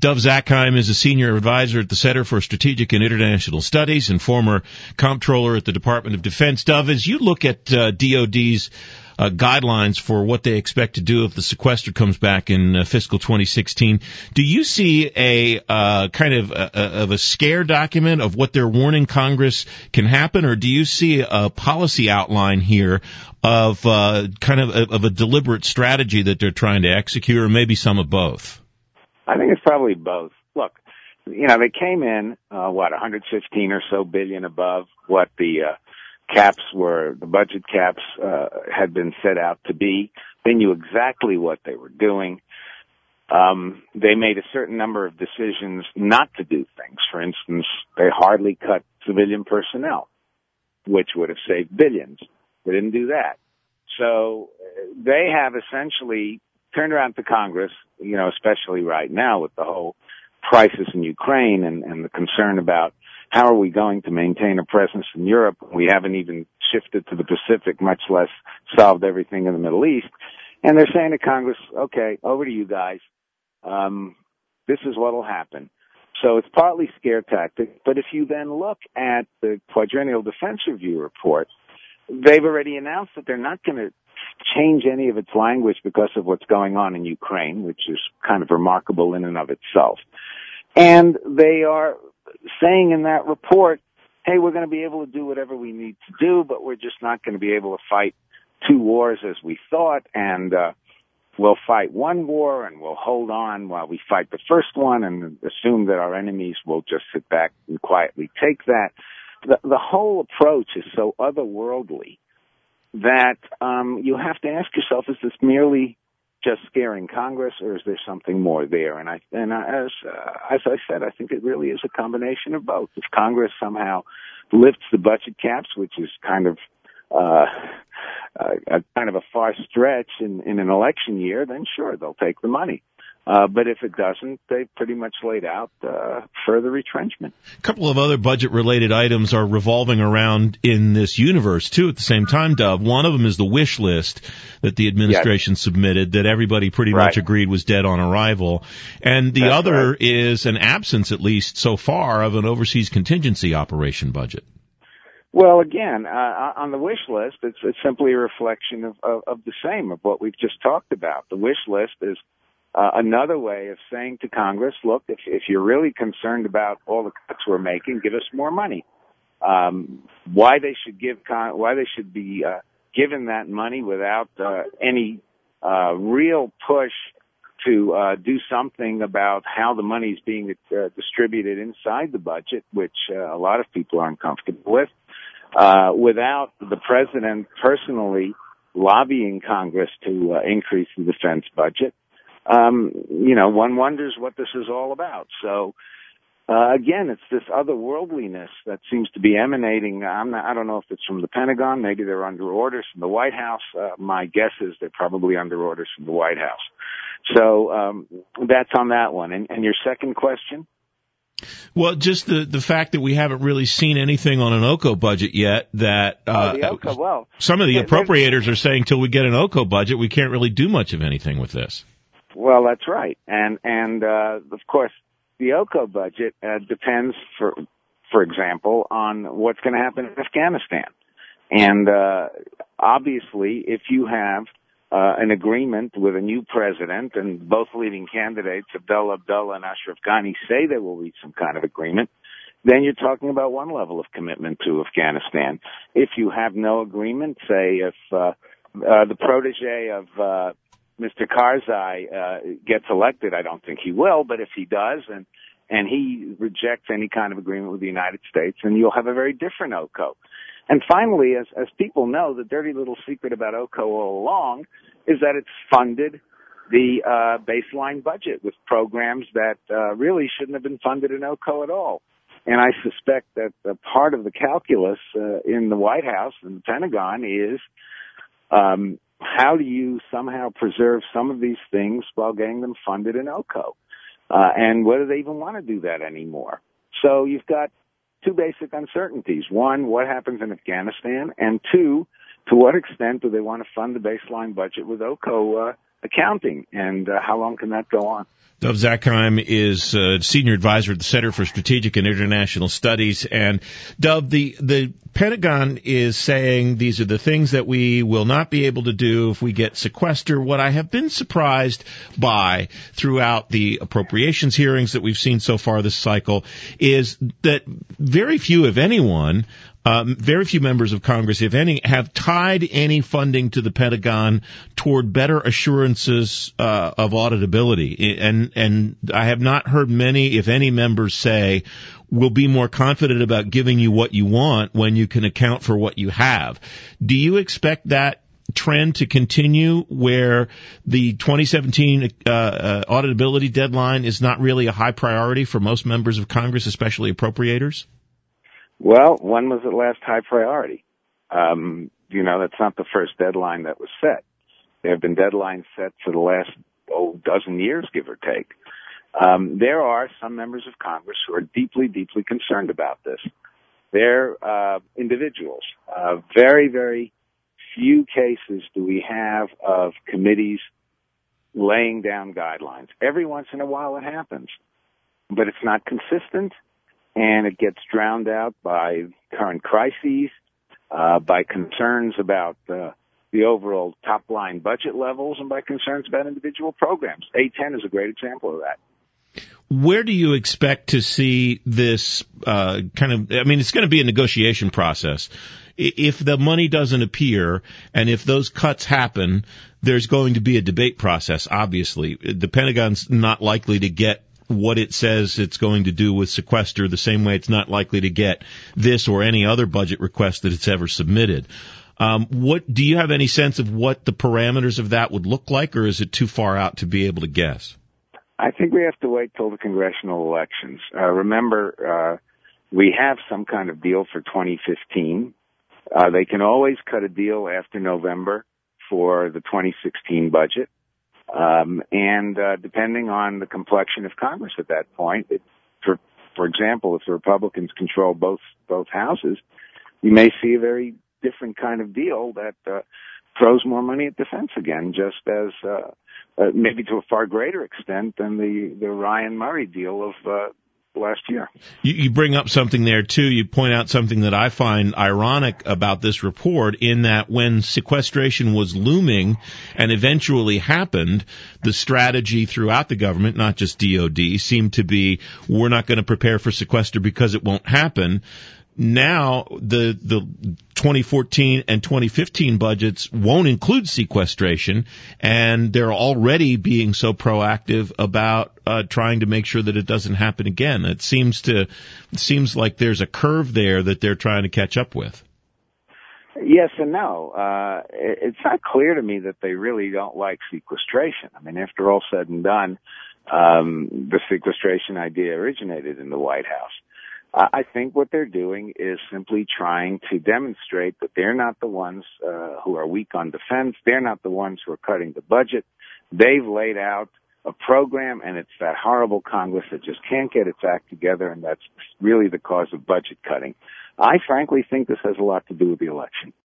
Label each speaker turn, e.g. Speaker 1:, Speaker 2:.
Speaker 1: Dov Zakheim is a senior advisor at the Center for Strategic and International Studies and former comptroller at the Department of Defense. Dov, as you look at DOD's guidelines for what they expect to do if the sequester comes back in fiscal 2016, do you see a kind of a scare document of what they're warning Congress can happen, or do you see a policy outline here of kind of a deliberate strategy that they're trying to execute, or maybe some of both?
Speaker 2: I think it's probably both. Look, they came in 115 or so billion above what the caps were, the budget caps had been set out to be. They knew exactly what they were doing. They made a certain number of decisions not to do things. For instance, they hardly cut civilian personnel, which would have saved billions. They didn't do that. So they have essentially turned around to Congress, especially right now with the whole crisis in Ukraine and the concern about how are we going to maintain a presence in Europe? We haven't even shifted to the Pacific, much less solved everything in the Middle East. And they're saying to Congress, okay, over to you guys. This is what will happen. So it's partly scare tactic, but if you then look at the Quadrennial Defense Review report, they've already announced that they're not going to change any of its language because of what's going on in Ukraine, which is kind of remarkable in and of itself. And they are saying in that report, hey, we're going to be able to do whatever we need to do, but we're just not going to be able to fight two wars as we thought, and we'll fight one war and we'll hold on while we fight the first one and assume that our enemies will just sit back and quietly take that. The whole approach is so otherworldly that you have to ask yourself, is this merely just scaring Congress, or is there something more there? And as I said, I think it really is a combination of both. If Congress somehow lifts the budget caps, which is kind of a far stretch in an election year, then sure, they'll take the money. But if it doesn't, they've pretty much laid out further retrenchment.
Speaker 1: A couple of other budget-related items are revolving around in this universe, too, at the same time, Dov. One of them is the wish list that the administration submitted that everybody pretty much agreed was dead on arrival. And the other is an absence, at least so far, of an overseas contingency operation budget.
Speaker 2: Well, again, on the wish list, it's simply a reflection of the same, of what we've just talked about. The wish list is another way of saying to Congress, look, if you're really concerned about all the cuts we're making, give us more money. Why they should be given that money without any real push to do something about how the money is being distributed inside the budget, which a lot of people aren't comfortable with, without the president personally lobbying Congress to increase the defense budget. One wonders what this is all about. So, again, it's this otherworldliness that seems to be emanating. I don't know if it's from the Pentagon. Maybe they're under orders from the White House. My guess is they're probably under orders from the White House. So, that's on that one. And your second question?
Speaker 1: Well, just the fact that we haven't really seen anything on an OCO budget yet, that some of the appropriators are saying till we get an OCO budget, we can't really do much of anything with this.
Speaker 2: Well, that's right. And of course, the OCO budget depends, for example, on what's going to happen in Afghanistan. And obviously, if you have an agreement with a new president, and both leading candidates, Abdullah and Ashraf Ghani, say they will reach some kind of agreement, then you're talking about one level of commitment to Afghanistan. If you have no agreement, say if the protege of Mr. Karzai gets elected, I don't think he will, but if he does, and he rejects any kind of agreement with the United States, then you'll have a very different OCO. And finally, as people know, the dirty little secret about OCO all along is that it's funded the baseline budget with programs that really shouldn't have been funded in OCO at all. And I suspect that part of the calculus in the White House and the Pentagon is how do you somehow preserve some of these things while getting them funded in OCO? And whether they even want to do that anymore. So you've got two basic uncertainties. One, what happens in Afghanistan? And two, to what extent do they want to fund the baseline budget with OCO accounting, and how long can that go on?
Speaker 1: Dov Zakheim is senior advisor at the Center for Strategic and International Studies. And Dov, the Pentagon is saying these are the things that we will not be able to do if we get sequester. What I have been surprised by throughout the appropriations hearings that we've seen so far this cycle is that very few, if anyone, very few members of Congress, if any, have tied any funding to the Pentagon toward better assurances of auditability. And I have not heard many, if any, members say, we'll be more confident about giving you what you want when you can account for what you have. Do you expect that trend to continue where the 2017 auditability deadline is not really a high priority for most members of Congress, especially appropriators?
Speaker 2: Well, when was it last high priority? That's not the first deadline that was set. There have been deadlines set for the last dozen years, give or take. There are some members of Congress who are deeply, deeply concerned about this. They're individuals. Very, very few cases do we have of committees laying down guidelines. Every once in a while it happens, but it's not consistent. And it gets drowned out by current crises, by concerns about the overall top-line budget levels, and by concerns about individual programs. A10 is a great example of that.
Speaker 1: Where do you expect to see this it's going to be a negotiation process. If the money doesn't appear and if those cuts happen, there's going to be a debate process, obviously. The Pentagon's not likely to get what it says it's going to do with sequester the same way it's not likely to get this or any other budget request that it's ever submitted. What do you have any sense of what the parameters of that would look like, or is it too far out to be able to guess?
Speaker 2: I think we have to wait till the congressional elections. Remember, we have some kind of deal for 2015. They can always cut a deal after November for the 2016 budget. And depending on the complexion of Congress at that point, for example, if the Republicans control both houses, you may see a very different kind of deal that throws more money at defense again, just as maybe to a far greater extent than the Ryan Murray deal of last year.
Speaker 1: You bring up something there, too. You point out something that I find ironic about this report, in that when sequestration was looming and eventually happened, the strategy throughout the government, not just DOD, seemed to be, we're not going to prepare for sequester because it won't happen. Now, the 2014 and 2015 budgets won't include sequestration, and they're already being so proactive about trying to make sure that it doesn't happen again. It seems like there's a curve there that they're trying to catch up with.
Speaker 2: Yes and no. It's not clear to me that they really don't like sequestration. I mean, after all said and done, the sequestration idea originated in the White House. I think what they're doing is simply trying to demonstrate that they're not the ones who are weak on defense. They're not the ones who are cutting the budget. They've laid out a program, and it's that horrible Congress that just can't get its act together, and that's really the cause of budget cutting. I frankly think this has a lot to do with the election.